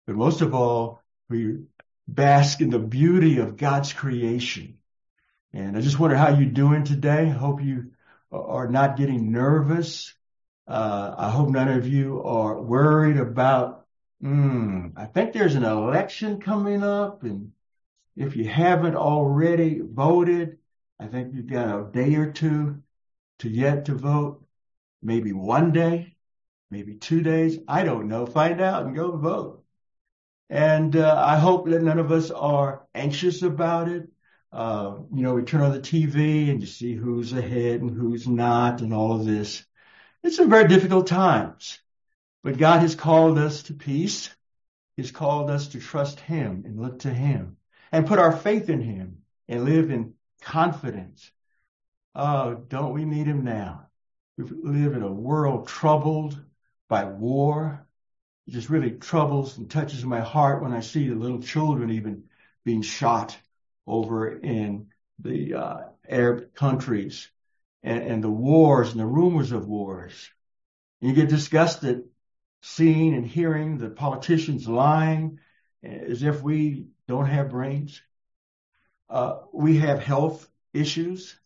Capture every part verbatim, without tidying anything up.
But most of all, we bask in the beauty of God's creation. And I just wonder how you're doing today. I hope you are not getting nervous. Uh, I hope none of you are worried about, hmm, I think there's an election coming up. And if you haven't already voted, I think you've got a day or two to yet to vote. Maybe one day, maybe two days. I don't know. Find out and go vote. And uh, I hope that none of us are anxious about it. Uh, you know, we turn on the T V and you see who's ahead and who's not and all of this. It's some very difficult times, but God has called us to peace. He's called us to trust Him and look to Him and put our faith in Him and live in confidence. Oh, don't we need Him now? We live in a world troubled by war. It just really troubles and touches my heart when I see the little children even being shot over in the uh, Arab countries and, and the wars and the rumors of wars. And you get disgusted seeing and hearing the politicians lying as if we don't have brains. Uh, we have health issues,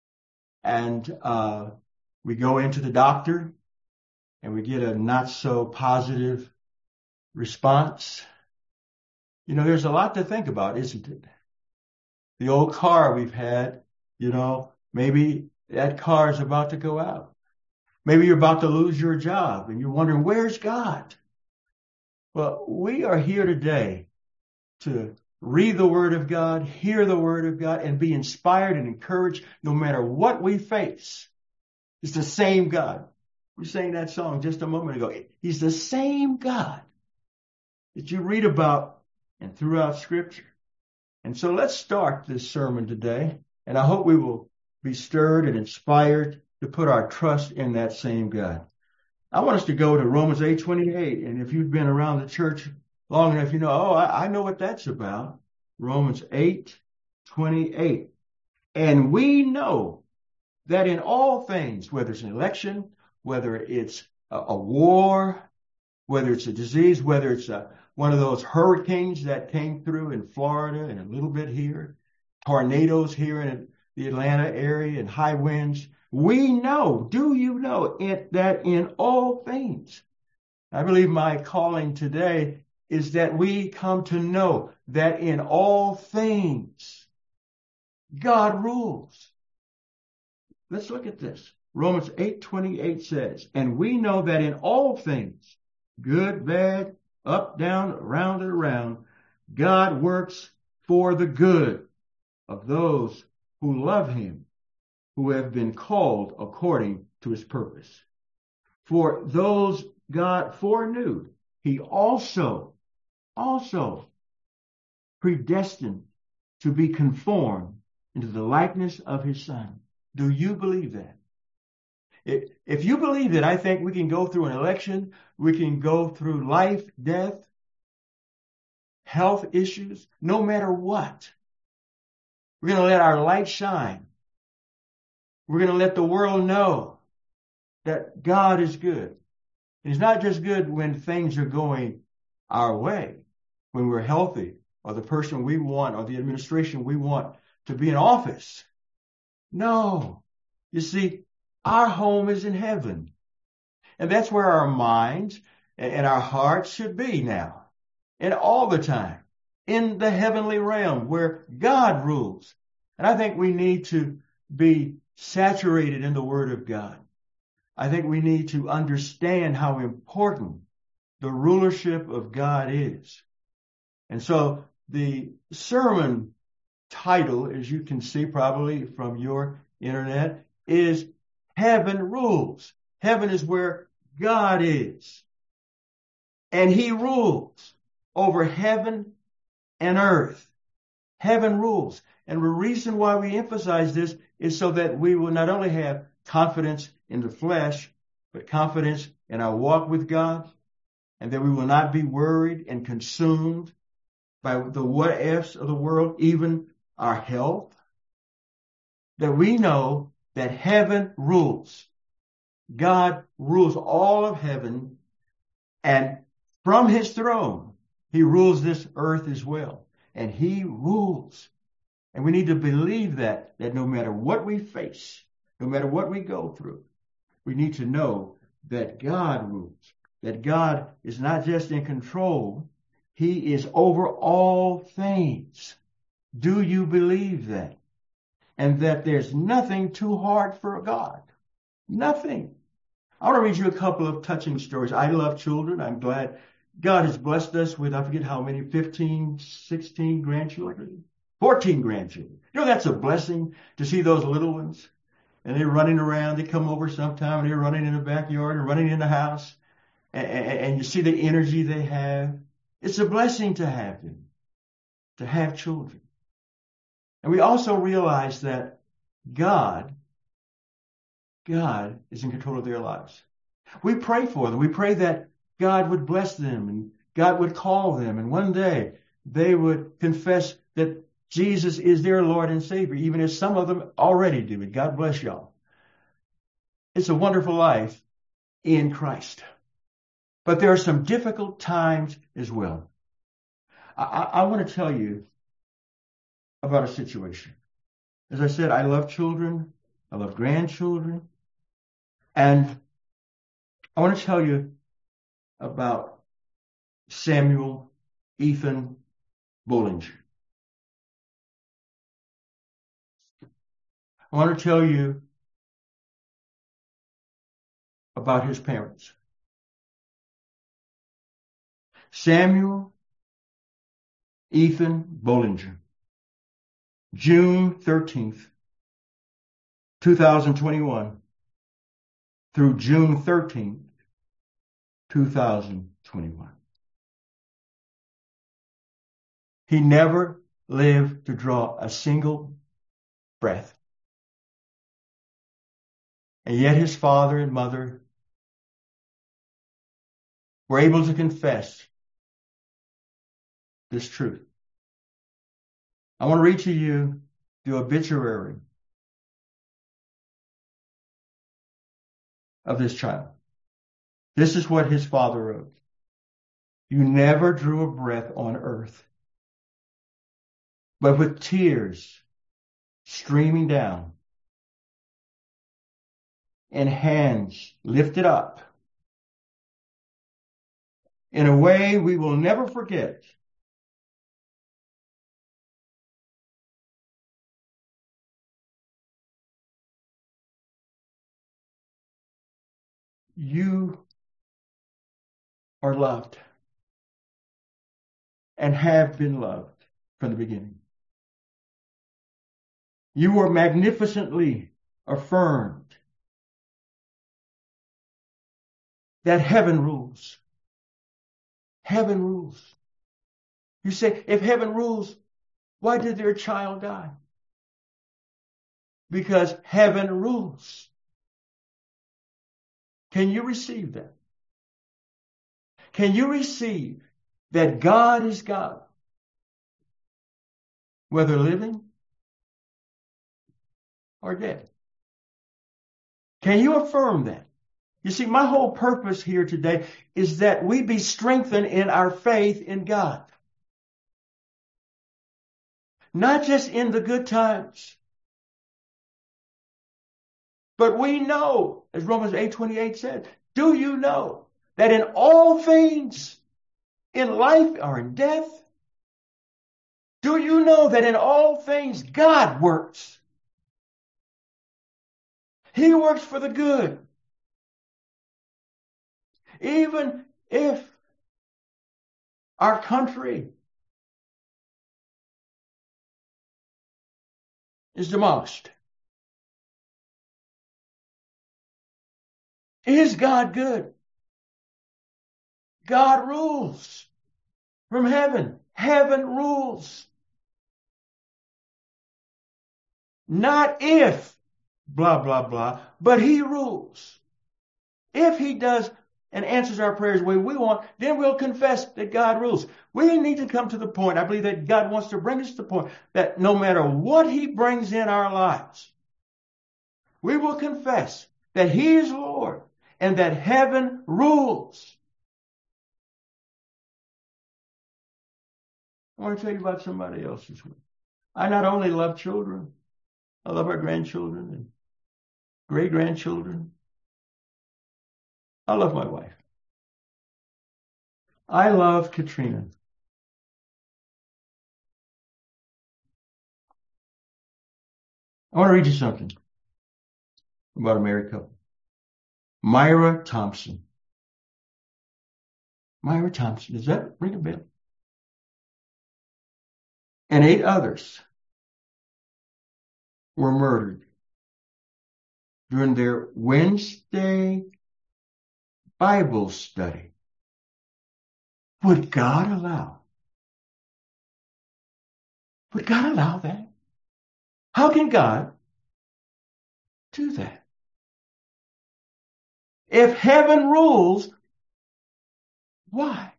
and uh, we go into the doctor and we get a not so positive response. You know, there's a lot to think about, isn't it? The old car we've had, you know, maybe that car is about to go out. Maybe you're about to lose your job and you're wondering, where's God? Well, we are here today to read the Word of God, hear the Word of God, and be inspired and encouraged no matter what we face. It's the same God. We sang that song just a moment ago. He's the same God that you read about and throughout Scripture. And so let's start this sermon today, and I hope we will be stirred and inspired to put our trust in that same God. I want us to go to Romans eight twenty-eight, and if you've been around the church long enough, you know, oh, I, I know what that's about. Romans eight twenty-eight. And we know that in all things, whether it's an election, whether it's a, a war, whether it's a disease, whether it's a one of those hurricanes that came through in Florida and a little bit here, tornadoes here in the Atlanta area and high winds. We know, do you know it, that in all things, I believe my calling today is that we come to know that in all things, God rules. Let's look at this. Romans eight twenty-eight says, and we know that in all things, good, bad, up, down, around and around, God works for the good of those who love Him, who have been called according to His purpose. For those God foreknew, He also, also predestined to be conformed into the likeness of His Son. Do you believe that? If you believe it, I think we can go through an election, we can go through life, death, health issues, no matter what. We're going to let our light shine. We're going to let the world know that God is good. And He's not just good when things are going our way, when we're healthy, or the person we want, or the administration we want to be in office. No. You see, our home is in heaven. And that's where our minds and our hearts should be now. And all the time. In the heavenly realm where God rules. And I think we need to be saturated in the Word of God. I think we need to understand how important the rulership of God is. And so the sermon title, as you can see probably from your internet, is Heaven Rules. Heaven is where God is. And He rules over heaven and earth. Heaven rules. And the reason why we emphasize this is so that we will not only have confidence in the flesh, but confidence in our walk with God, and that we will not be worried and consumed by the what ifs of the world, even our health. That we know that heaven rules. God rules all of heaven, and from His throne, He rules this earth as well. And he rules. And we need to believe that, that no matter what we face, no matter what we go through, we need to know that God rules, that God is not just in control, he is over all things. Do you believe that? And that there's nothing too hard for God. Nothing. I want to read you a couple of touching stories. I love children. I'm glad God has blessed us with, I forget how many, fifteen, sixteen grandchildren, fourteen grandchildren. You know, that's a blessing to see those little ones. And they're running around. They come over sometime and they're running in the backyard and running in the house. And, and, and you see the energy they have. It's a blessing to have them, to have children. And we also realize that God, God is in control of their lives. We pray for them. We pray that God would bless them and God would call them. And one day they would confess that Jesus is their Lord and Savior, even as some of them already do it. God bless y'all. It's a wonderful life in Christ. But there are some difficult times as well. I, I, I want to tell you about a situation. As I said, I love children. I love grandchildren. And I want to tell you about Samuel Ethan Bollinger. I want to tell you about his parents. Samuel Ethan Bollinger, June thirteenth, two thousand twenty-one through June thirteenth, two thousand twenty-one. He never lived to draw a single breath. And yet his father and mother were able to confess this truth. I want to read to you the obituary of this child. This is what his father wrote. You never drew a breath on earth, but with tears streaming down and hands lifted up in a way we will never forget. You are loved and have been loved from the beginning. You were magnificently affirmed that heaven rules. Heaven rules. You say, if heaven rules, why did their child die? Because heaven rules. Can you receive that? Can you receive that God is God, whether living or dead? Can you affirm that? You see, my whole purpose here today is that we be strengthened in our faith in God. Not just in the good times, but we know, as Romans eight twenty-eight said, do you know that in all things, in life or in death, do you know that in all things God works? He works for the good. Even if our country is demolished, is God good? God rules from heaven. Heaven rules. Not if, blah, blah, blah, but he rules. If he does and answers our prayers the way we want, then we'll confess that God rules. We need to come to the point, I believe that God wants to bring us to the point that no matter what he brings in our lives, we will confess that he is Lord and that heaven rules. I want to tell you about somebody else's one. I not only love children, I love our grandchildren and great-grandchildren. I love my wife. I love Katrina. I want to read you something about a married couple. Myra Thompson. Myra Thompson. Does that ring a bell? And eight others were murdered during their Wednesday Bible study. Would God allow? Would God allow that? How can God do that? If heaven rules, why?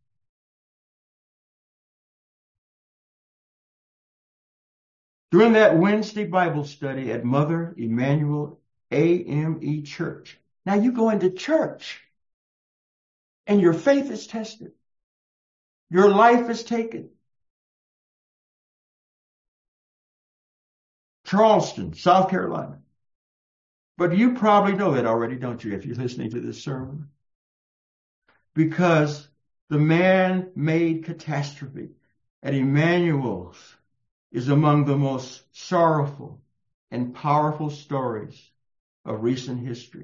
During that Wednesday Bible study at Mother Emanuel A M E Church. Now you go into church and your faith is tested. Your life is taken. Charleston, South Carolina. But you probably know that already, don't you, if you're listening to this sermon? Because the man-made catastrophe at Emmanuel's is among the most sorrowful and powerful stories of recent history.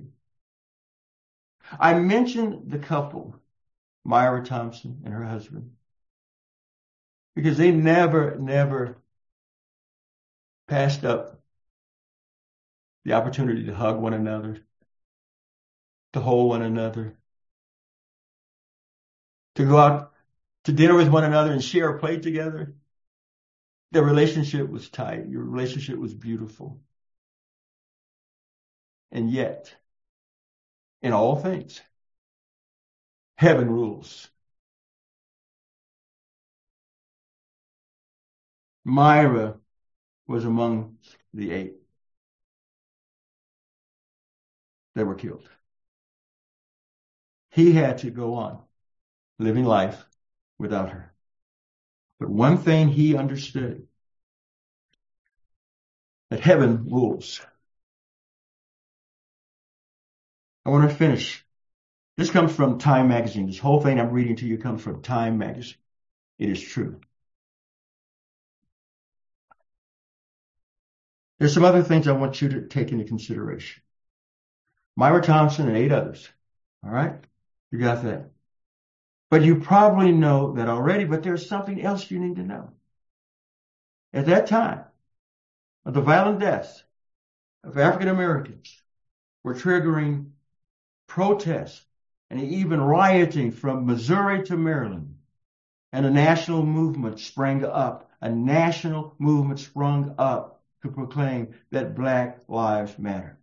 I mentioned the couple, Myra Thompson and her husband, because they never, never passed up the opportunity to hug one another, to hold one another, to go out to dinner with one another and share a plate together. Their relationship was tight. Your relationship was beautiful. And yet, in all things, heaven rules. Myra was among the eight that were killed. He had to go on living life without her. But one thing he understood, that heaven rules. I want to finish. This comes from Time magazine. This whole thing I'm reading to you comes from Time magazine. It is true. There's some other things I want you to take into consideration. Myra Thompson and eight others. All right? You got that. But you probably know that already, but there's something else you need to know. At that time of the violent deaths of African Americans were triggering protests and even rioting from Missouri to Maryland. And a national movement sprang up. A national movement sprung up to proclaim that Black Lives Matter.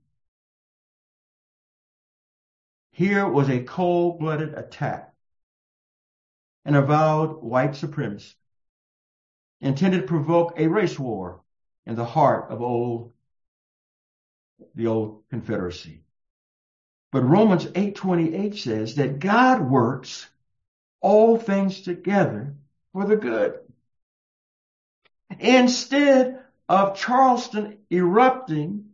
Here was a cold-blooded attack. An avowed white supremacist intended to provoke a race war in the heart of old, the old Confederacy. But Romans eight twenty-eight says that God works all things together for the good. Instead of Charleston erupting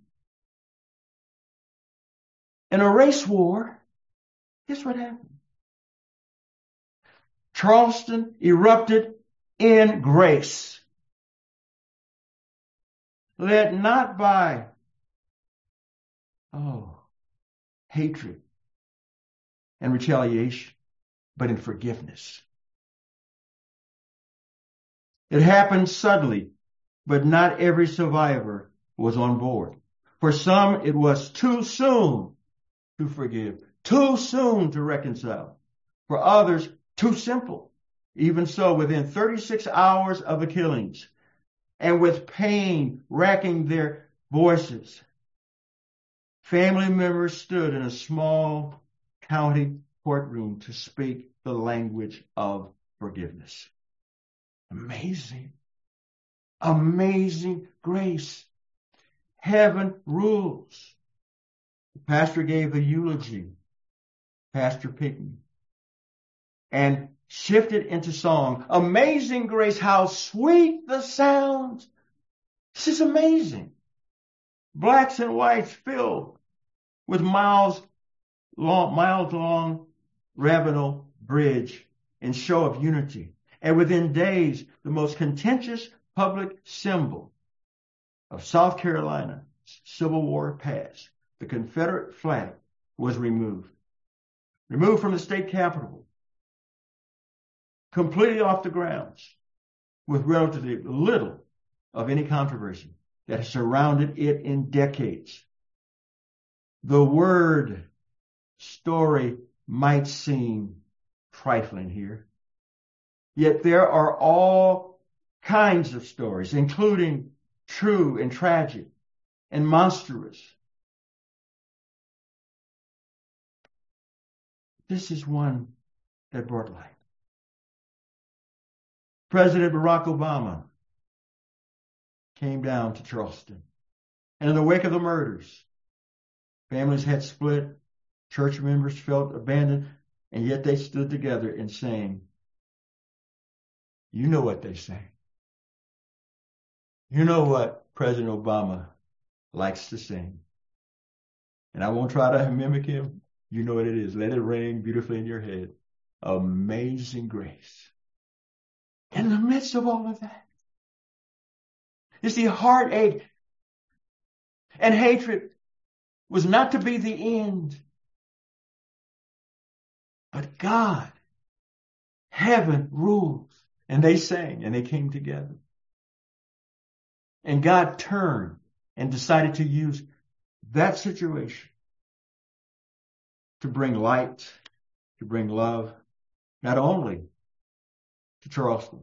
in a race war, guess what happened? Charleston erupted in grace, led not by, oh, hatred and retaliation, but in forgiveness. It happened suddenly, but not every survivor was on board. For some, it was too soon to forgive, too soon to reconcile. For others, too simple. Even so, within thirty-six hours of the killings, and with pain racking their voices, family members stood in a small county courtroom to speak the language of forgiveness. Amazing. Amazing grace. Heaven rules. The pastor gave a eulogy, Pastor Pickney. And shifted into song. Amazing grace, how sweet the sound. This is amazing. Blacks and whites filled with miles long, miles long Ravenel Bridge in show of unity. And within days, the most contentious public symbol of South Carolina Civil War past, the Confederate flag, was removed. Removed from the state capitol, completely off the grounds, with relatively little of any controversy that has surrounded it in decades. The word story might seem trifling here, yet there are all kinds of stories, including true and tragic and monstrous. This is one that brought light. President Barack Obama came down to Charleston, and in the wake of the murders, families had split, church members felt abandoned, and yet they stood together in saying, you know what they say. You know what President Obama likes to sing. And I won't try to mimic him. You know what it is. Let it ring beautifully in your head. Amazing grace. In the midst of all of that, you see, heartache and hatred was not to be the end. But God, heaven rules. And they sang and they came together. And God turned and decided to use that situation to bring light, to bring love, not only to Charleston,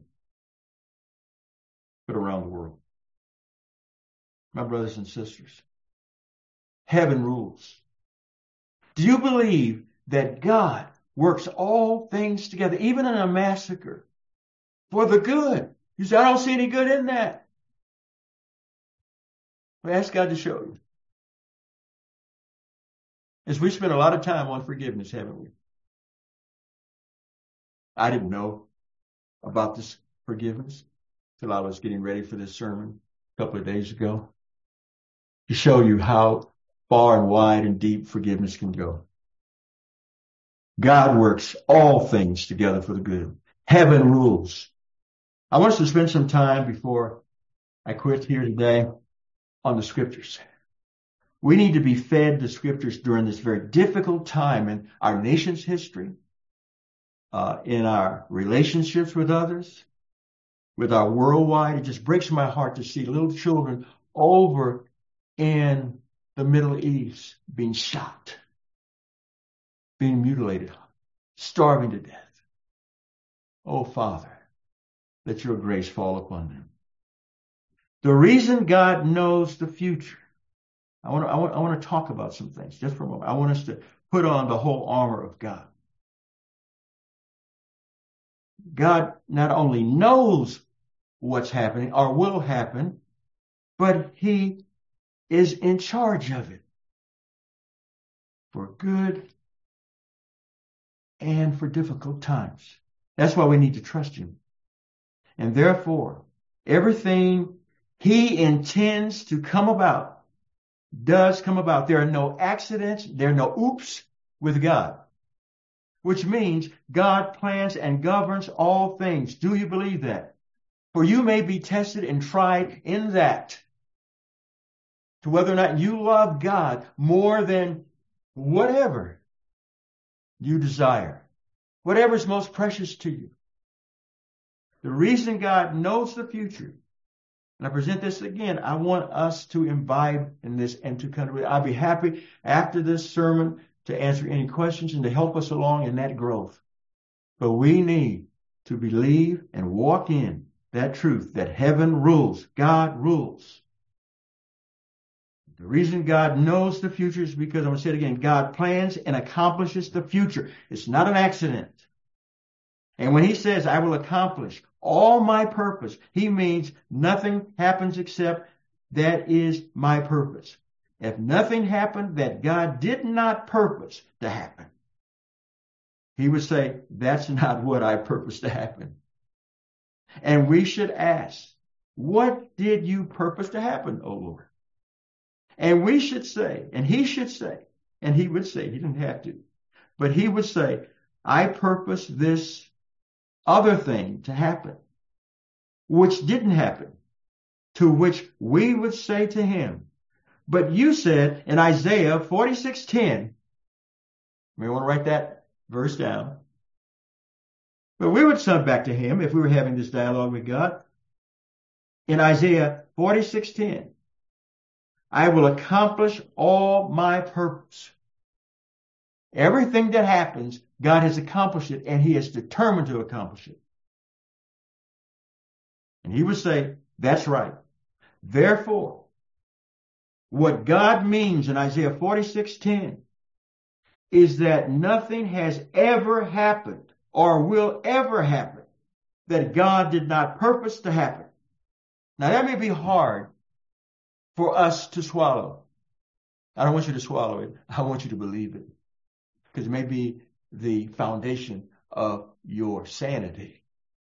but around the world. My brothers and sisters, heaven rules. Do you believe that God works all things together, even in a massacre, for the good? You say, I don't see any good in that. Well, ask God to show you. As we spent a lot of time on forgiveness, haven't we? I didn't know about this forgiveness till I was getting ready for this sermon a couple of days ago, to show you how far and wide and deep forgiveness can go. God works all things together for the good. Heaven rules. I want us to spend some time before I quit here today on the scriptures. We need to be fed the scriptures during this very difficult time in our nation's history, uh, in our relationships with others, with our worldwide. It just breaks my heart to see little children over in the Middle East being shot, being mutilated, starving to death. Oh, Father, let your grace fall upon them. The reason God knows the future, I want to, I want, I want to talk about some things just for a moment. I want us to put on the whole armor of God. God not only knows what's happening or will happen, but he is in charge of it for good and for difficult times. That's why we need to trust him. And therefore, everything he intends to come about does come about. There are no accidents. There are no oops with God, which means God plans and governs all things. Do you believe that? For you may be tested and tried in that, to whether or not you love God more than whatever you desire, whatever is most precious to you. The reason God knows the future, and I present this again, I want us to imbibe in this and to kind of, I'll be happy after this sermon to answer any questions and to help us along in that growth. But we need to believe and walk in that truth that heaven rules, God rules. The reason God knows the future is because, I'm going to say it again, God plans and accomplishes the future. It's not an accident. And when he says, I will accomplish all my purpose, he means nothing happens except that is my purpose. If nothing happened that God did not purpose to happen, he would say, that's not what I purposed to happen. And we should ask, what did you purpose to happen, O Lord? And we should say, and he should say, and he would say, he didn't have to, but he would say, I purpose this other thing to happen, which didn't happen, to which we would say to him, but you said in Isaiah forty-six ten, we want to write that verse down, but we would send back to him if we were having this dialogue with God. In Isaiah forty-six ten, I will accomplish all my purpose. Everything that happens, God has accomplished it, and he is determined to accomplish it. And he would say, that's right. Therefore, what God means in Isaiah forty-six ten is that nothing has ever happened or will ever happen that God did not purpose to happen. Now, that may be hard for us to swallow. I don't want you to swallow it. I want you to believe it, because it may be the foundation of your sanity,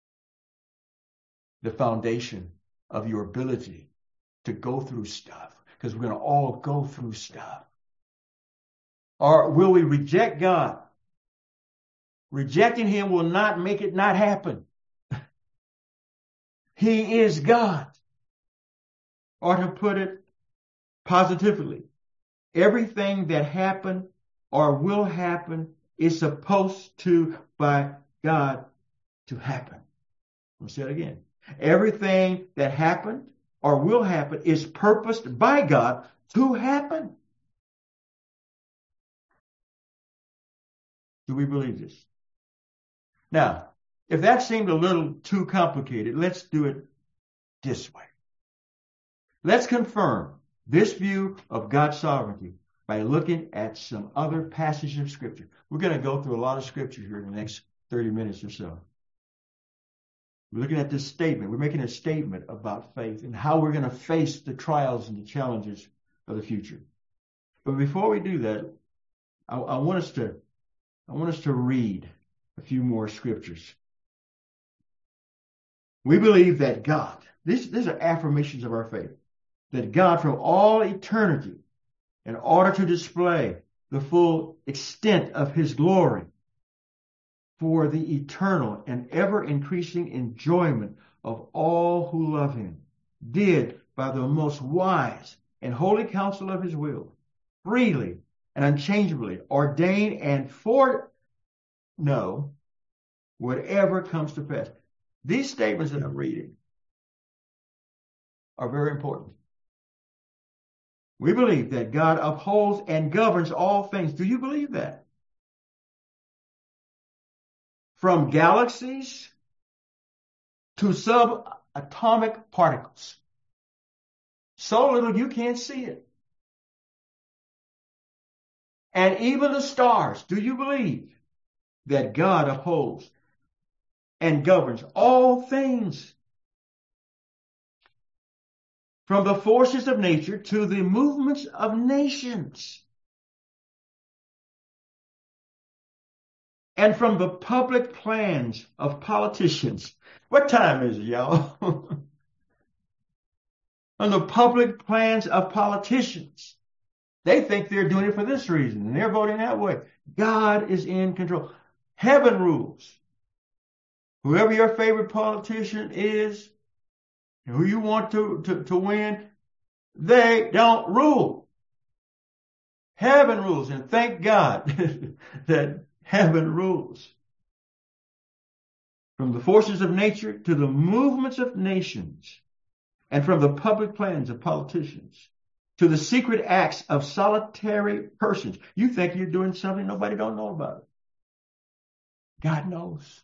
the foundation of your ability to go through stuff, because we're going to all go through stuff. Or will we reject God? Rejecting him will not make it not happen. He is God. Or to put it positively, everything that happened or will happen is supposed to, by God, to happen. I'll say it again. Everything that happened or will happen is purposed by God to happen. Do we believe this? Now, if that seemed a little too complicated, let's do it this way. Let's confirm this view of God's sovereignty by looking at some other passages of Scripture. We're going to go through a lot of Scripture here in the next thirty minutes or so. We're looking at this statement. We're making a statement about faith and how we're going to face the trials and the challenges of the future. But before we do that, I, I want us to I want us to read a few more scriptures. We believe that God, these, these are affirmations of our faith, that God from all eternity, in order to display the full extent of his glory for the eternal and ever-increasing enjoyment of all who love him, did by the most wise and holy counsel of his will, freely and unchangeably ordain and foreknow whatever comes to pass. These statements that I'm reading are very important. We believe that God upholds and governs all things. Do you believe that? From galaxies to subatomic particles. So little you can't see it. And even the stars. Do you believe that God upholds and governs all things? From the forces of nature to the movements of nations. And from the public plans of politicians. What time is it, y'all? On the public plans of politicians. They think they're doing it for this reason, and they're voting that way. God is in control. Heaven rules. Whoever your favorite politician is, who you want to, to, to win, they don't rule. Heaven rules, and thank God that heaven rules. From the forces of nature to the movements of nations, and from the public plans of politicians to the secret acts of solitary persons. You think you're doing something nobody don't know about. God knows.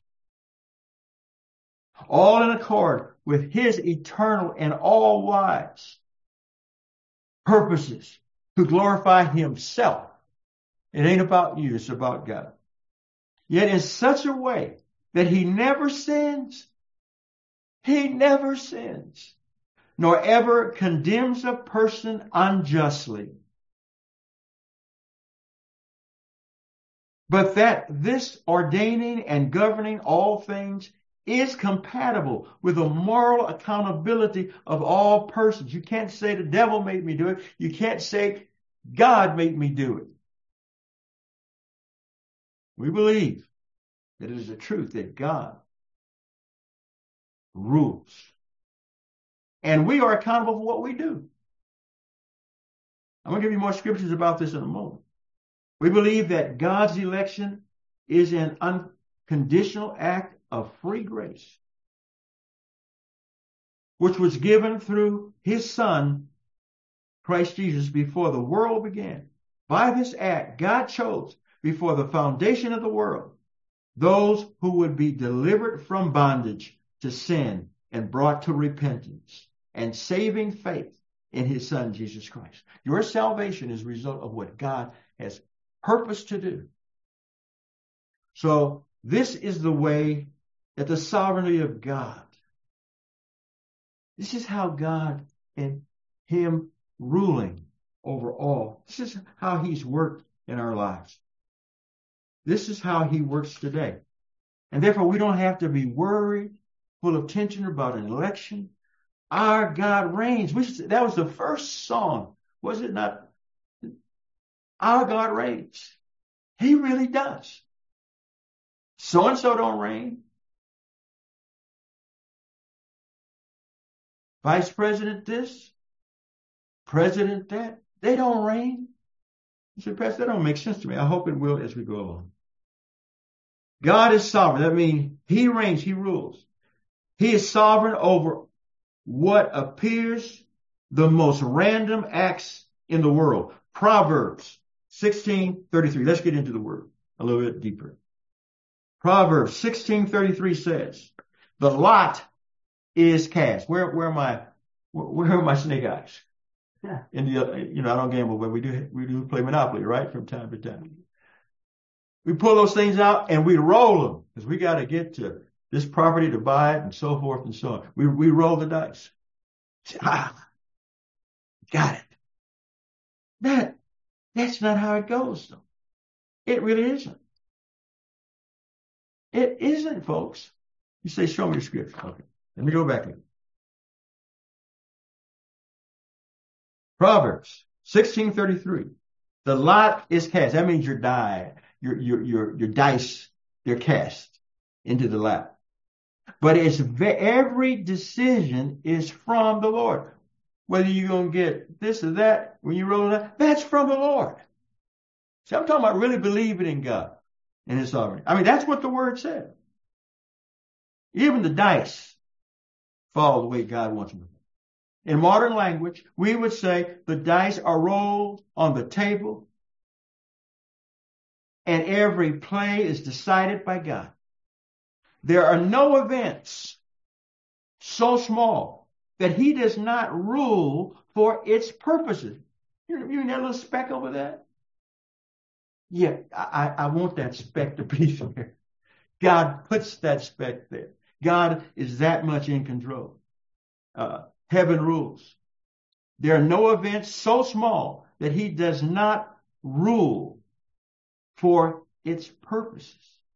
All in accord with his eternal and all-wise purposes to glorify himself. It ain't about you, it's about God. Yet in such a way that he never sins. He never sins, nor ever condemns a person unjustly. but that this ordaining and governing all things is compatible with the moral accountability of all persons. You can't say the devil made me do it. You can't say God made me do it. We believe that it is the truth that God rules. And we are accountable for what we do. I'm going to give you more scriptures about this in a moment. We believe that God's election is an unconditional act of free grace, which was given through his Son, Christ Jesus, before the world began. By this act, God chose before the foundation of the world those who would be delivered from bondage to sin and brought to repentance and saving faith in his Son, Jesus Christ. Your salvation is a result of what God has purposed to do. So this is the way that the sovereignty of God, this is how God and him ruling over all, this is how he's worked in our lives. This is how he works today. And therefore, we don't have to be worried, full of tension about an election. Our God reigns. We, that was the first song, was it not? Our God reigns. He really does. So-and-so don't reign. Vice President this, President that, they don't reign. You say, Pastor, that don't make sense to me. I hope it will as we go along. God is sovereign. That means he reigns, he rules. He is sovereign over what appears the most random acts in the world. Proverbs sixteen thirty-three. Let's get into the word a little bit deeper. Proverbs sixteen thirty-three says, the lot is cast. Where, where am I? Where, where are my snake eyes? Yeah. In the, you know, I don't gamble, but we do, we do play Monopoly, right? From time to time. We pull those things out and we roll them because we got to get to this property to buy it and so forth and so on. We, we roll the dice. Ah, got it. That, that's not how it goes, though. It really isn't. It isn't, folks. You say, show me the scripture. Okay. Let me go back in. Proverbs sixteen thirty-three. The lot is cast. That means your die, your, your, your, your dice, they're cast into the lap. But it's every decision is from the Lord. Whether you're going to get this or that, when you roll that, that's from the Lord. See, I'm talking about really believing in God and his sovereignty. I mean, that's what the word said. Even the dice fall the way God wants them. In modern language, we would say the dice are rolled on the table and every play is decided by God. There are no events so small that he does not rule for its purposes. You know that little speck over there? Yeah, I, I want that speck to be there. God puts that speck there. God is that much in control. Uh, heaven rules. There are no events so small that he does not rule for its purposes.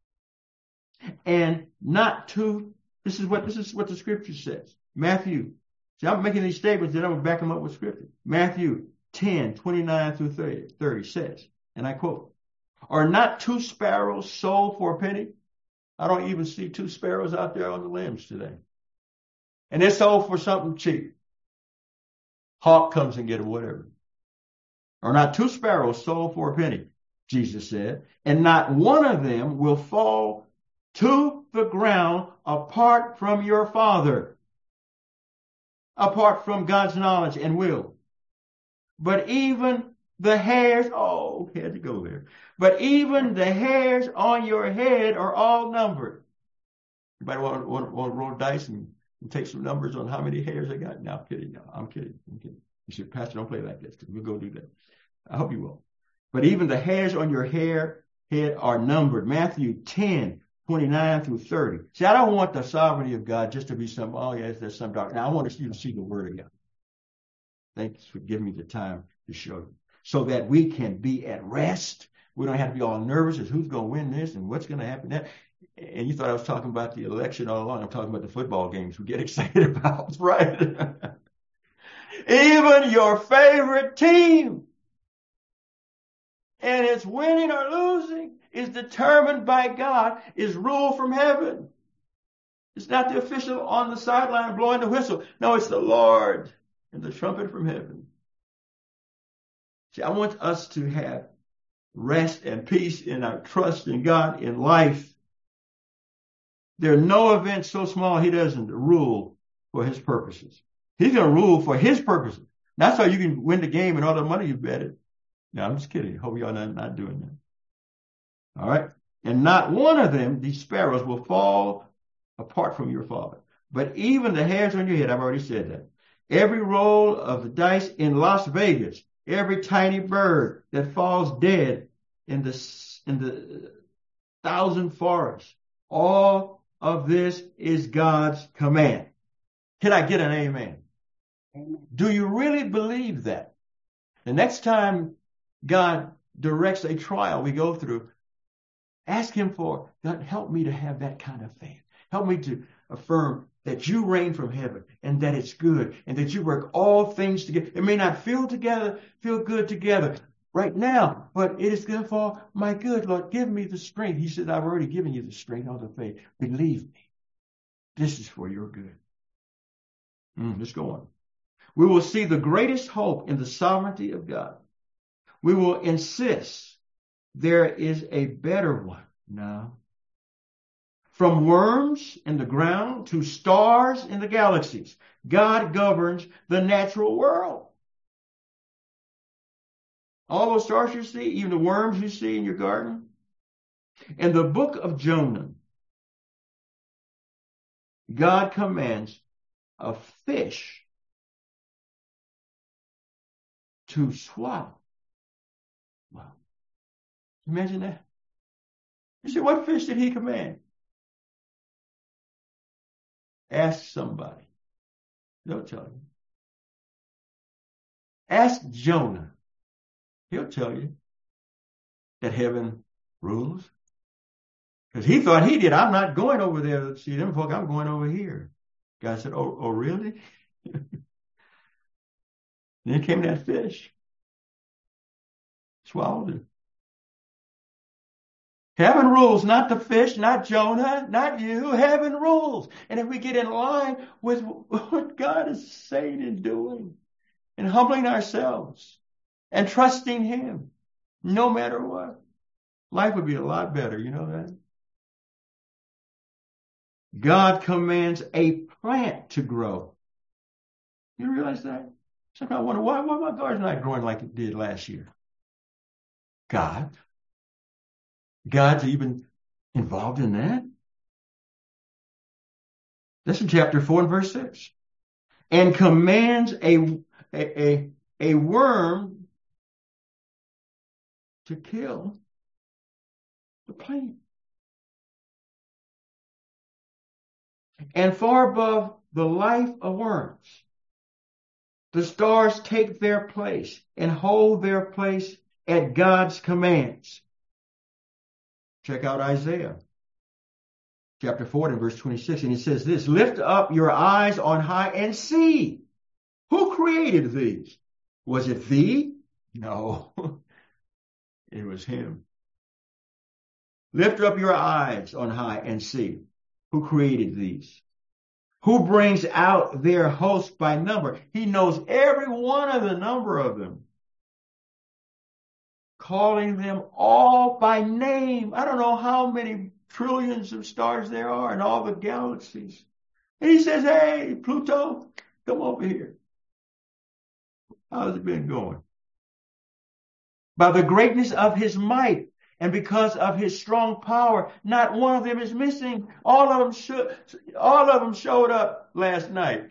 And not to, this is what, this is what the scripture says. Matthew. See, I'm making these statements, then I'm going to back them up with scripture. Matthew ten, twenty-nine through thirty, thirty says, and I quote, are not two sparrows sold for a penny? I don't even see two sparrows out there on the limbs today. And they're sold for something cheap. Hawk comes and get them, whatever. Are not two sparrows sold for a penny? Jesus said, and not one of them will fall to the ground apart from your Father, apart from God's knowledge and will. But even the hairs, oh, had to go there. But even the hairs on your head are all numbered. Anybody want, want, want to roll dice and, and take some numbers on how many hairs I got? No, I'm kidding. No, I'm kidding. I'm kidding. You said, Pastor, don't play like this because we'll go do that. I hope you will. But even the hairs on your hair head are numbered. Matthew ten, twenty-nine through thirty. See, I don't want the sovereignty of God just to be some, oh, yes, there's some doctrine. Now, I want you to see the word of God. Thanks for giving me the time to show you. So that we can be at rest, We don't have to be all nervous as who's going to win this and what's going to happen there. And you thought I was talking about the election all along. I'm talking about the football games we get excited about, right? Even your favorite team and its winning or losing is determined by God, is rule from heaven. It's not the official on the sideline blowing the whistle. No, it's the Lord and the trumpet from heaven. See, I want us to have rest and peace in our trust in God in life. There are no events so small he doesn't rule for his purposes. He's going to rule for his purposes. That's how you can win the game and all the money you betted. No, I'm just kidding. Hope y'all not, not doing that. All right. And not one of them, these sparrows, will fall apart from your Father. But even the hairs on your head, I've already said that. Every roll of the dice in Las Vegas, every tiny bird that falls dead in the, in the thousand forests, all of this is God's command. Can I get an amen? Amen? Do you really believe that? The next time God directs a trial we go through, ask him for, God, help me to have that kind of faith. Help me to affirm that you reign from heaven and that it's good and that you work all things together. It may not feel together, feel good together right now, but it is good for my good. Lord, give me the strength. He said, I've already given you the strength of the faith. Believe me. This is for your good. Mm, let's go on. We will see the greatest hope in the sovereignty of God. We will insist there is a better one now. From worms in the ground to stars in the galaxies, God governs the natural world. All those stars you see, even the worms you see in your garden. In the book of Jonah, God commands a fish to swallow. Wow. Imagine that. You say, what fish did he command? Ask somebody. They'll tell you. Ask Jonah. He'll tell you that heaven rules. Because he thought he did. I'm not going over there to see them folk. I'm going over here. God said, oh, oh really? Then came that fish. Swallowed it. Heaven rules, not the fish, not Jonah, not you. Heaven rules. And if we get in line with what God is saying and doing and humbling ourselves and trusting him, no matter what, life would be a lot better. You know that? God commands a plant to grow. You realize that? Sometimes I wonder, why, why my garden's not growing like it did last year? God. God's even involved in that. Listen, chapter four and verse six. And commands a, a, a, a worm to kill the plant. And far above the life of worms, the stars take their place and hold their place at God's commands. Check out Isaiah chapter four and verse twenty-six. And he says this, lift up your eyes on high and see. Who created these? Was it thee? No, it was him. Lift up your eyes on high and see. Who created these? Who brings out their host by number? He knows every one of the number of them. Calling them all by name. I don't know how many trillions of stars there are in all the galaxies. And he says, hey, Pluto, come over here. How's it been going? By the greatness of his might and because of his strong power, not one of them is missing. All of them should, all of them showed up last night.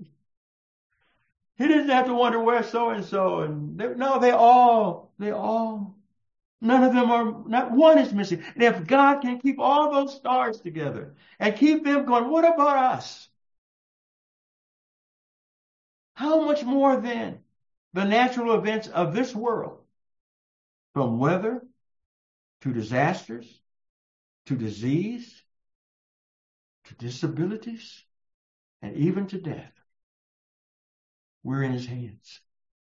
He didn't have to wonder where so-and-so. And they, no, they all, they all, none of them are, not one is missing. And if God can keep all those stars together and keep them going, what about us? How much more then the natural events of this world, from weather to disasters, to disease, to disabilities, and even to death. We're in his hands.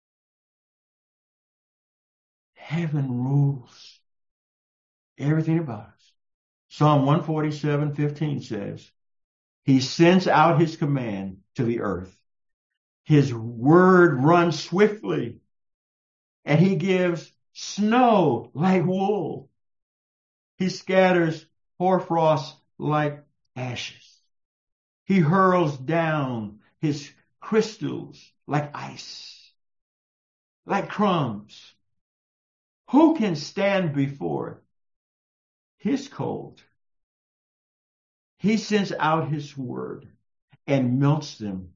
Heaven rules everything about us. Psalm one forty-seven fifteen says, he sends out his command to the earth. His word runs swiftly, and he gives snow like wool. He scatters hoarfrost like ashes. He hurls down his crystals like ice, like crumbs. Who can stand before his cold? He sends out his word and melts them.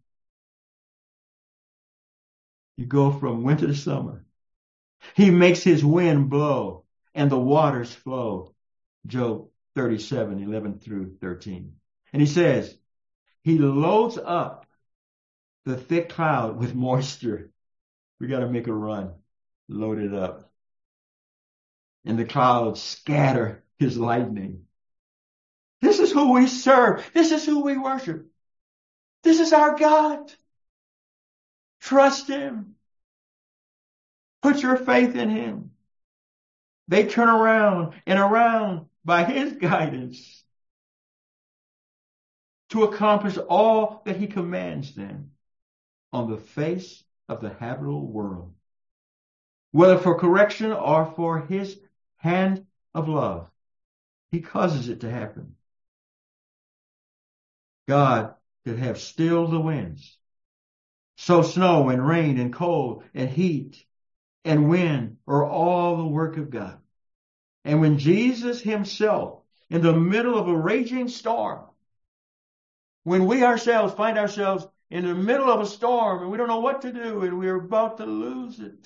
You go from winter to summer. He makes his wind blow and the waters flow. Job thirty-seven, eleven through thirteen. And he says, he loads up the thick cloud with moisture. We got to make a run. Load it up. And the clouds scatter his lightning. This is who we serve. This is who we worship. This is our God. Trust him. Put your faith in him. They turn around and around by his guidance to accomplish all that he commands them on the face of the habitable world, whether for correction or for his hand of love. He causes it to happen. God could have stilled the winds, so snow and rain and cold and heat and wind are all the work of God. And when Jesus himself, in the middle of a raging storm, when we ourselves find ourselves in the middle of a storm and we don't know what to do and we're about to lose it.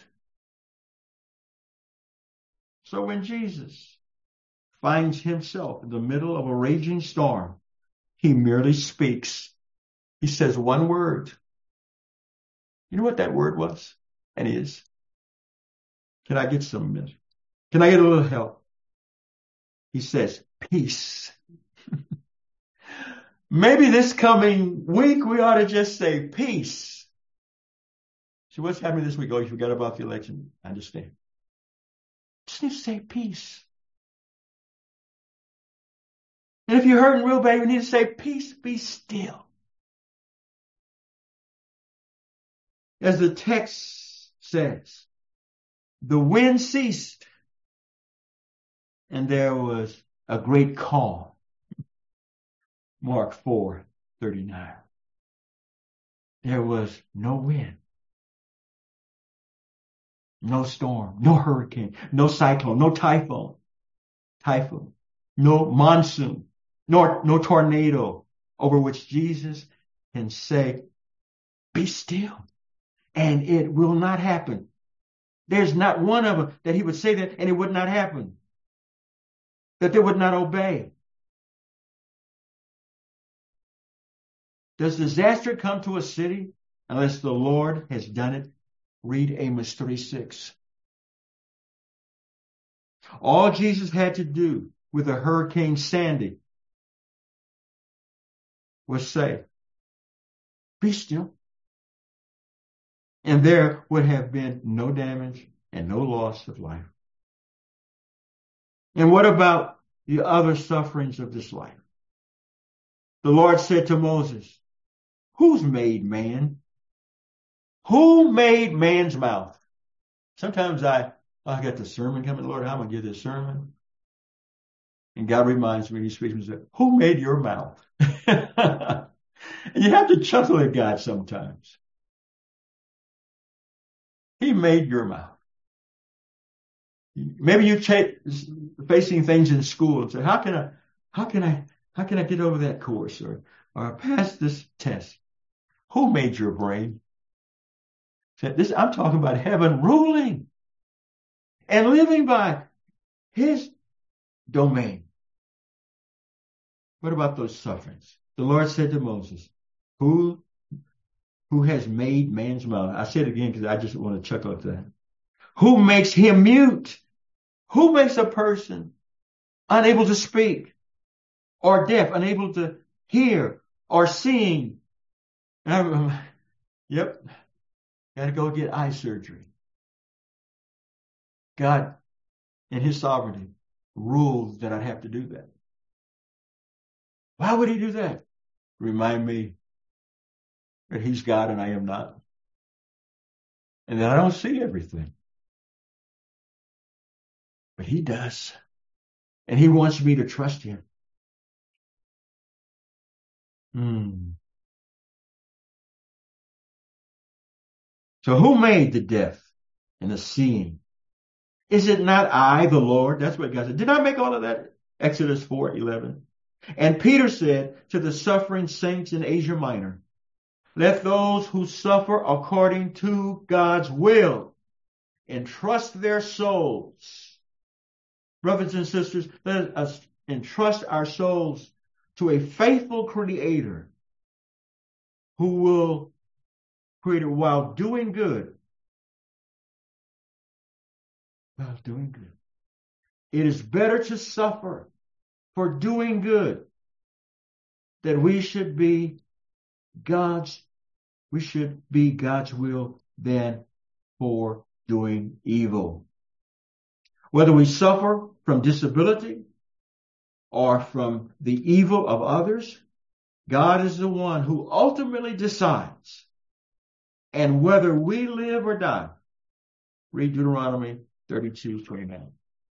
So when Jesus finds himself in the middle of a raging storm, he merely speaks. He says one word. You know what that word was and is? Can I get some, can I get a little help? He says, peace. Maybe this coming week we ought to just say peace. So what's happening this week? Oh, you forgot about the election. I understand. Just need to say peace. And if you're hurting real bad, you need to say, peace, be still. As the text says, the wind ceased and there was a great calm. Mark four thirty-nine. There was no wind, no storm, no hurricane, no cyclone, no typhoon, typhoon, no monsoon, nor no tornado over which Jesus can say, be still, and it will not happen. There's not one of them that he would say that and it would not happen, that they would not obey. Does disaster come to a city unless the Lord has done it? Read Amos three six. All Jesus had to do with a Hurricane Sandy was say, be still. And there would have been no damage and no loss of life. And what about the other sufferings of this life? The Lord said to Moses, who's made man? Who made man's mouth? Sometimes I, I got the sermon coming, Lord, how am I going to give this sermon? And God reminds me, he speaks to me, says, who made your mouth? And you have to chuckle at God sometimes. He made your mouth. Maybe you're ch- facing things in school and say, how can I, how can I, how can I get over that course or, or pass this test? Who made your brain? This, I'm talking about heaven ruling and living by his domain. What about those sufferings? The Lord said to Moses, who, who has made man's mouth? I say it again because I just want to chuckle at that. Who makes him mute? Who makes a person unable to speak, or deaf, unable to hear or seeing. And I'm, yep, got to go get eye surgery. God, in his sovereignty, ruled that I'd have to do that. Why would he do that? Remind me that he's God and I am not. And that I don't see everything. But he does. And he wants me to trust him. Hmm. So who made the deaf and the seeing? Is it not I, the Lord? That's what God said. Did I make all of that? Exodus four eleven. And Peter said to the suffering saints in Asia Minor, let those who suffer according to God's will entrust their souls. Brothers and sisters, let us entrust our souls to a faithful creator who will create it while doing good. While doing good. It is better to suffer for doing good that we should be God's, we should be God's will than for doing evil. Whether we suffer from disability or from the evil of others, God is the one who ultimately decides. And whether we live or die, read Deuteronomy thirty-two twenty-nine.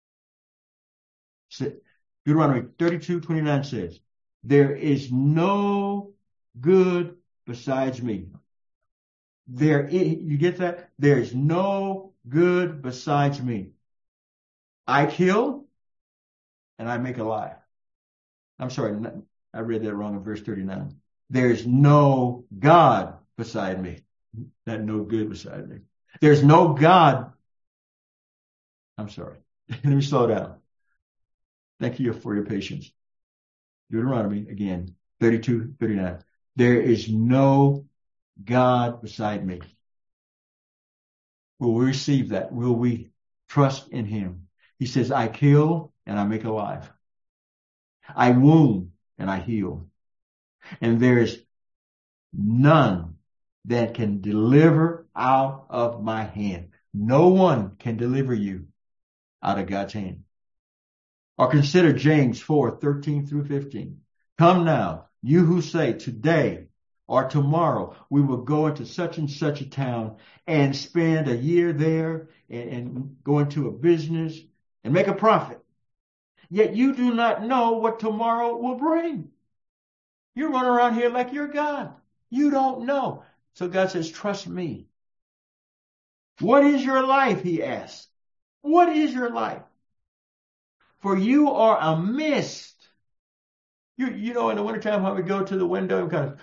Deuteronomy thirty-two twenty-nine says, there is no good besides me. There is, you get that? There is no good besides me. I kill and I make alive. I'm sorry, I read that wrong in verse thirty-nine. There's no God beside me. Not no good beside me. There's no God. I'm sorry. Let me slow down. Thank you for your patience. Deuteronomy, again, thirty-two thirty-nine. There is no God beside me. Will we receive that? Will we trust in him? He says, I kill and I make alive. I wound and I heal. And there is none that can deliver out of my hand. No one can deliver you out of God's hand. Or consider James four thirteen through fifteen. Come now, you who say today or tomorrow we will go into such and such a town and spend a year there and, and go into a business and make a profit. Yet you do not know what tomorrow will bring. You run around here like you're God. You don't know. So God says, trust me. What is your life? He asks. What is your life? For you are a mist. You, you know, in the wintertime when we go to the window and kind of,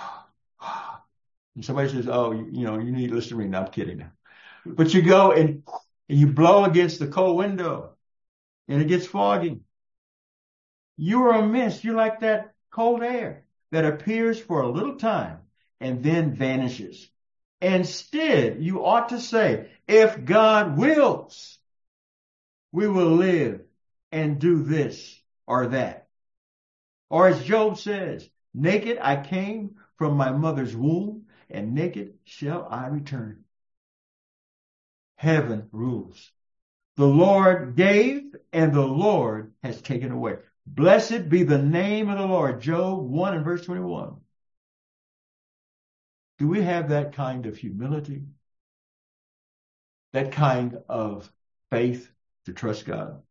and somebody says, oh, you, you know, you need Listerine. No, I'm kidding. But you go and, and you blow against the cold window and it gets foggy. You are a mist. You're like that cold air that appears for a little time and then vanishes. Instead, you ought to say, if God wills, we will live and do this or that. Or as Job says, naked I came from my mother's womb, and naked shall I return. Heaven rules. The Lord gave, and the Lord has taken away. Blessed be the name of the Lord. Job one and verse twenty-one. Do we have that kind of humility? That kind of faith to trust God?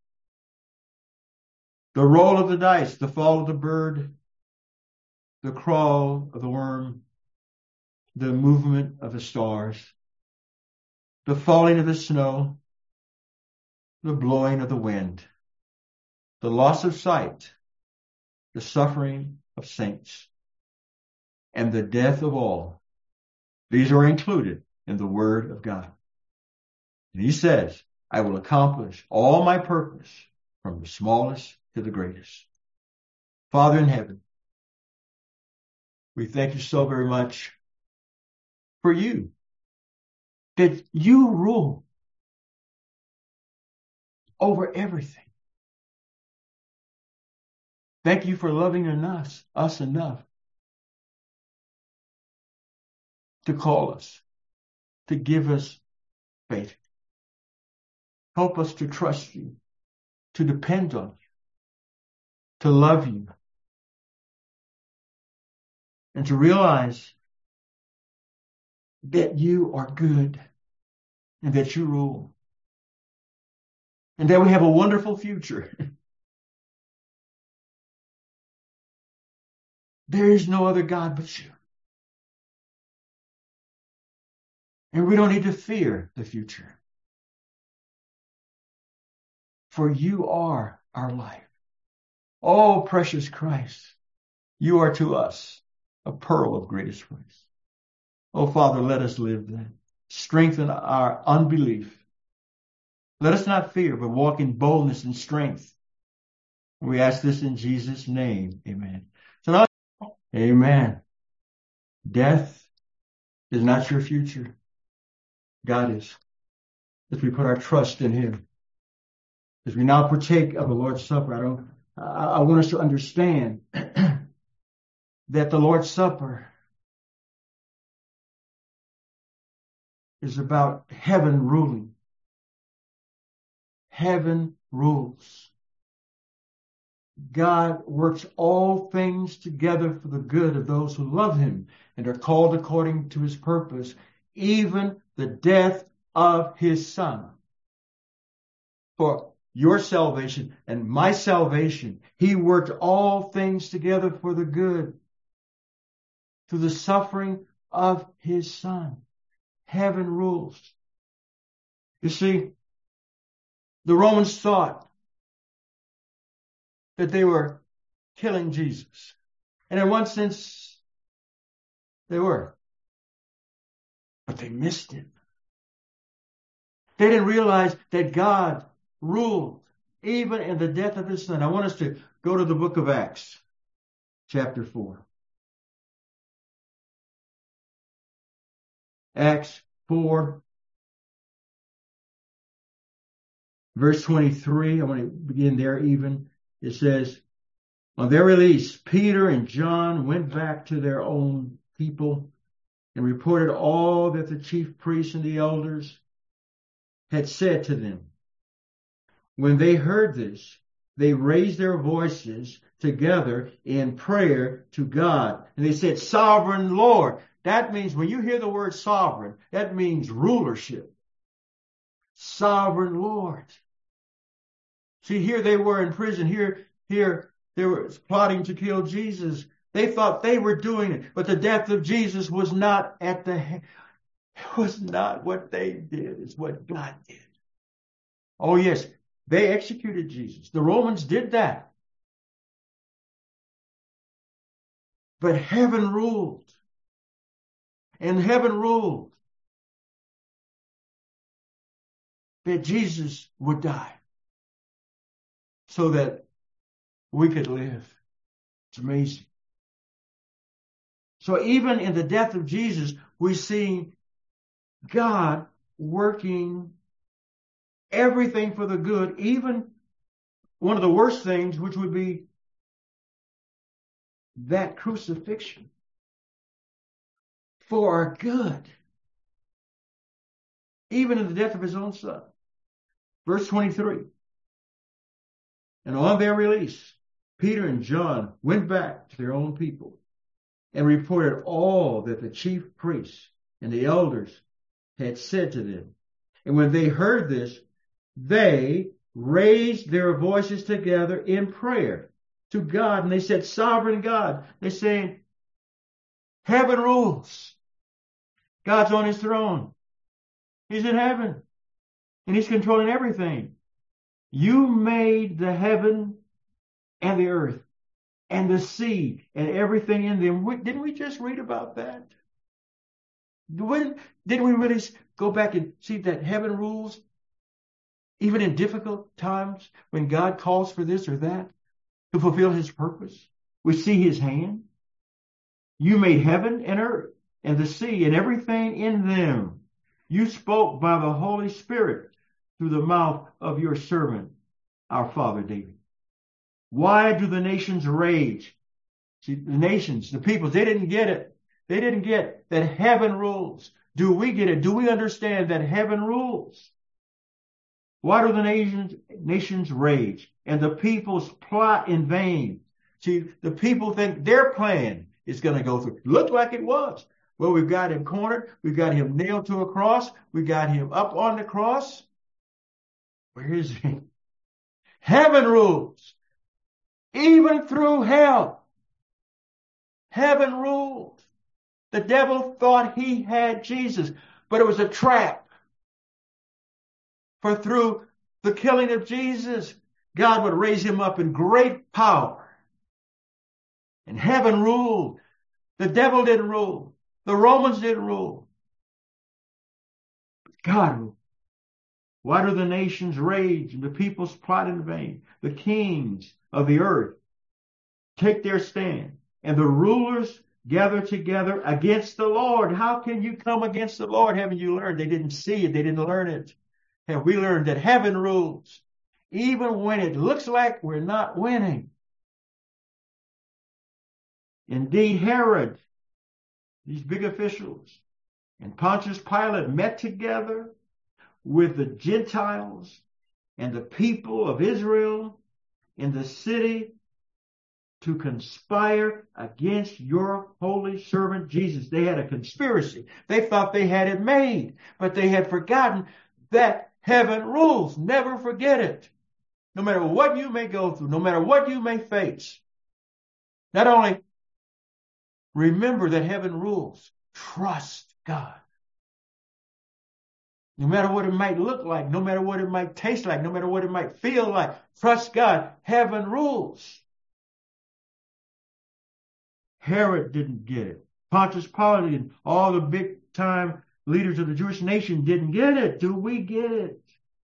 The roll of the dice, the fall of the bird, the crawl of the worm, the movement of the stars, the falling of the snow, the blowing of the wind, the loss of sight, the suffering of saints, and the death of all. These are included in the Word of God. And he says, I will accomplish all my purpose from the smallest to the greatest. Father in heaven, we thank you so very much for you, that you rule over everything. Thank you for loving us, us enough to call us, to give us faith. Help us to trust you, to depend on you, to love you, and to realize that you are good and that you rule and that we have a wonderful future. There is no other God but you. And we don't need to fear the future. For you are our life. Oh, precious Christ, you are to us a pearl of greatest price. Oh, Father, let us live then. Strengthen our unbelief. Let us not fear, but walk in boldness and strength. We ask this in Jesus' name. Amen. So now, amen. Death is not your future. God is. As we put our trust in him. As we now partake of the Lord's Supper, I don't, I, I want us to understand that the Lord's Supper is about heaven ruling. Heaven rules. God works all things together for the good of those who love him and are called according to his purpose, even the death of his Son. For your salvation and my salvation, he worked all things together for the good through the suffering of his Son. Heaven rules. You see, the Romans thought that they were killing Jesus. And in one sense, they were. But they missed it. They didn't realize that God ruled even in the death of his Son. I want us to go to the book of Acts, chapter four. Acts four, verse twenty-three. I want to begin there even. It says, on their release, Peter and John went back to their own people and reported all that the chief priests and the elders had said to them. When they heard this, they raised their voices together in prayer to God. And they said, Sovereign Lord. That means when you hear the word sovereign, that means rulership. Sovereign Lord. See, here they were in prison. Here, here they were plotting to kill Jesus. They thought they were doing it, but the death of Jesus was not at the, it was not what they did. It's what God did. Oh yes, they executed Jesus. The Romans did that. But heaven ruled. And heaven ruled that Jesus would die so that we could live. It's amazing. So even in the death of Jesus, we see God working everything for the good, even one of the worst things, which would be that crucifixion, for our good, even in the death of his own Son. Verse twenty-three. And on their release, Peter and John went back to their own people and reported all that the chief priests and the elders had said to them. And when they heard this, they raised their voices together in prayer to God. And they said, Sovereign God. They're saying, heaven rules. God's on his throne. He's in heaven. And he's controlling everything. You made the heaven and the earth and the sea and everything in them. We, didn't we just read about that? When, didn't we really go back and see that heaven rules? Even in difficult times when God calls for this or that to fulfill his purpose, we see his hand. You made heaven and earth and the sea and everything in them. You spoke by the Holy Spirit through the mouth of your servant, our father David. Why do the nations rage? See, the nations, the peoples, they didn't get it. They didn't get that heaven rules. Do we get it? Do we understand that heaven rules? Why do the nations, nations rage and the peoples plot in vain? See, the people think their plan is going to go through. Looked like it was. Well, we've got him cornered. We've got him nailed to a cross. We got him up on the cross. Where is he? Heaven rules. Even through hell. Heaven ruled. The devil thought he had Jesus, but it was a trap. For through the killing of Jesus, God would raise him up in great power. And heaven ruled. The devil didn't rule. The Romans didn't rule. God ruled. Why do the nations rage and the peoples plot in vain? The kings of the earth take their stand, and the rulers gather together against the Lord. How can you come against the Lord? Haven't you learned? They didn't see it. They didn't learn it. Have we learned that heaven rules, even when it looks like we're not winning? Indeed, Herod, these big officials, and Pontius Pilate met together with the Gentiles and the people of Israel in the city to conspire against your holy servant Jesus. They had a conspiracy. They thought they had it made, but they had forgotten that heaven rules. Never forget it. No matter what you may go through, no matter what you may face, not only remember that heaven rules, trust God. No matter what it might look like, no matter what it might taste like, no matter what it might feel like, trust God. Heaven rules. Herod didn't get it. Pontius Pilate and all the big time leaders of the Jewish nation didn't get it. Do we get it?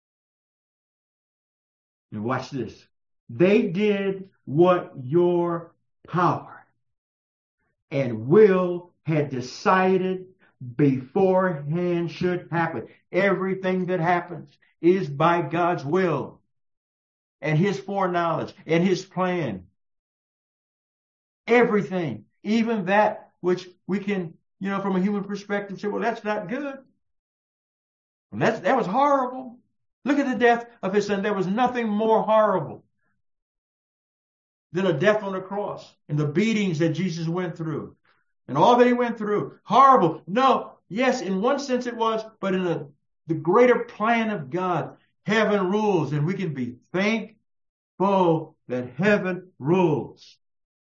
And watch this. They did what your power and will had decided beforehand should happen. Everything that happens is by God's will and his foreknowledge and his plan. Everything, even that which we can, you know, from a human perspective, say, well, that's not good. Well, that's, that was horrible. Look at the death of his son. There was nothing more horrible than a death on the cross and the beatings that Jesus went through and all that he went through. Horrible. No, yes, in one sense it was, but in a, the greater plan of God, heaven rules, and we can be thankful that heaven rules.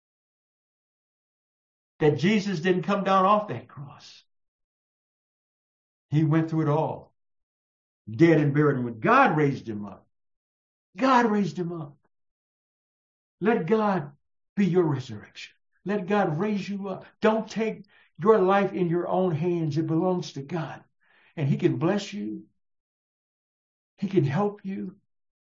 That Jesus didn't come down off that cross. He went through it all. Dead and buried. And when God raised him up, God raised him up. Let God be your resurrection. Let God raise you up. Don't take your life in your own hands. It belongs to God. And he can bless you. He can help you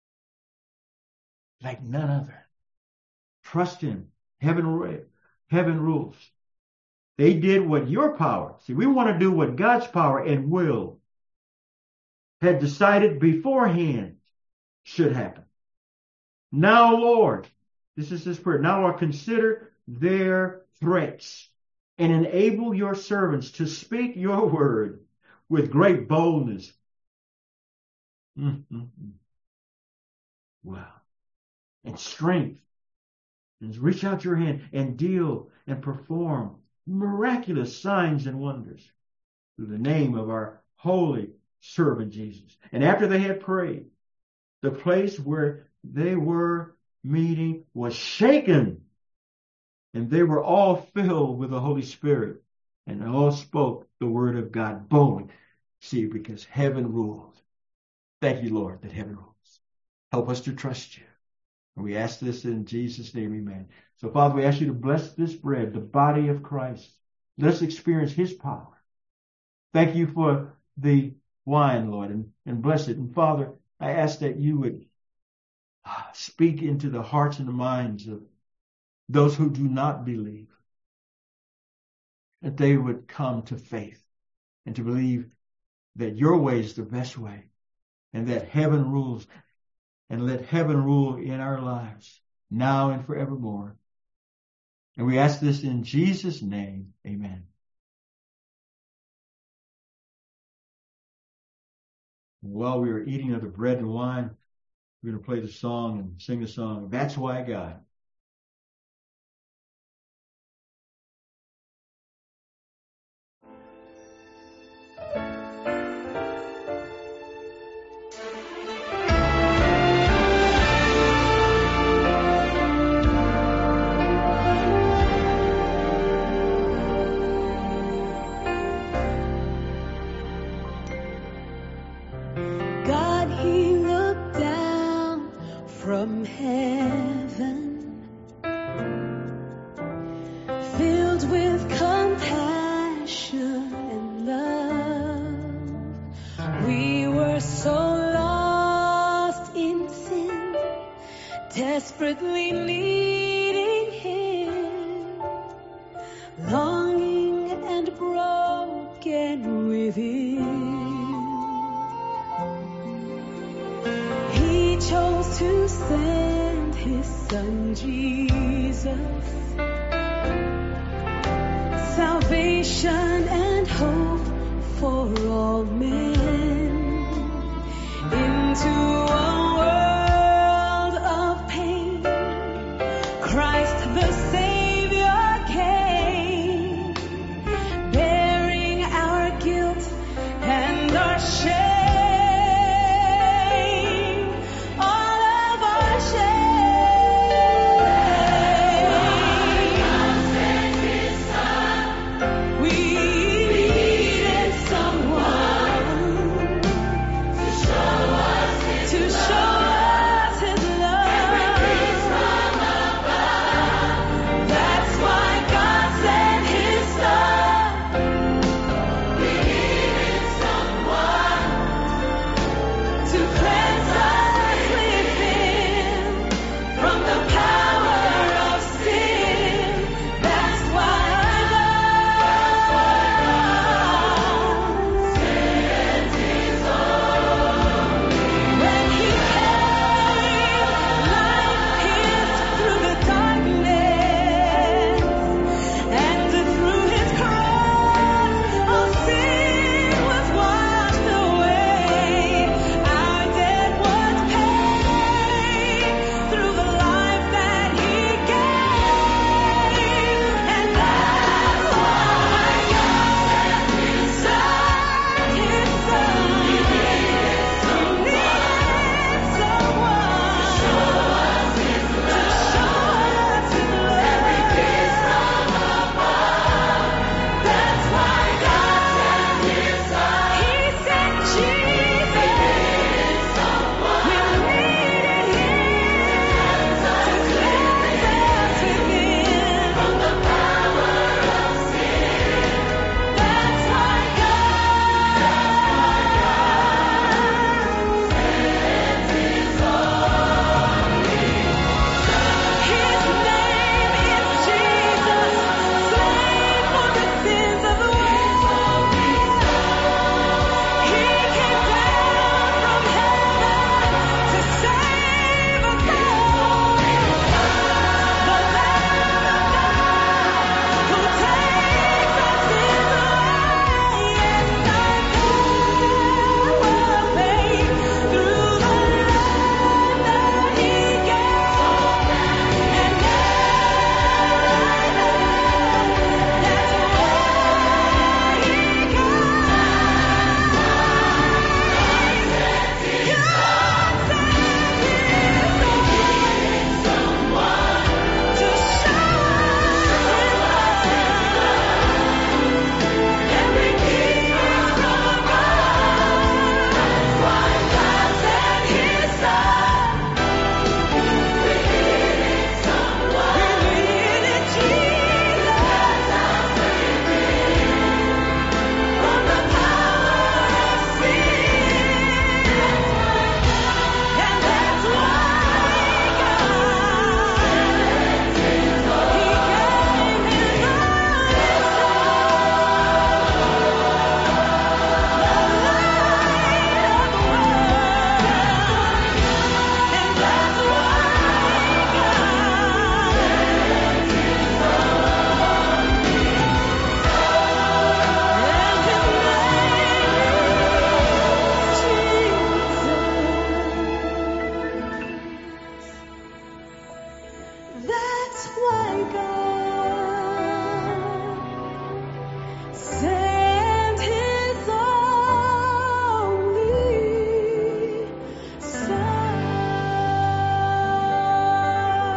like none other. Trust him. Heaven, heaven rules. They did what your power, see, we want to do what God's power and will had decided beforehand should happen. Now, Lord, this is his prayer. Now, Lord, consider their threats and enable your servants to speak your word with great boldness. Mm-hmm. Wow. And strength. And reach out your hand and deal and perform miraculous signs and wonders through the name of our holy servant Jesus. And after they had prayed, the place where they were meeting was shaken, and they were all filled with the Holy Spirit, and all spoke the word of God boldly. See, because heaven ruled. Thank you, Lord, that heaven rules. Help us to trust you. And we ask this in Jesus' name, amen. So, Father, we ask you to bless this bread, the body of Christ. Let us experience his power. Thank you for the wine, Lord, and, and bless it. And, Father, I ask that you would speak into the hearts and the minds of those who do not believe, that they would come to faith and to believe that your way is the best way and that heaven rules, and let heaven rule in our lives. now and forevermore. And we ask this in Jesus' name. Amen. While we are eating of the bread and wine, we're going to play the song and sing the song, That's Why God. From heaven, filled with compassion and love, we were so lost in sin, desperately needing Him, longing and broken within. He chose to send His Son Jesus, salvation and hope for all men.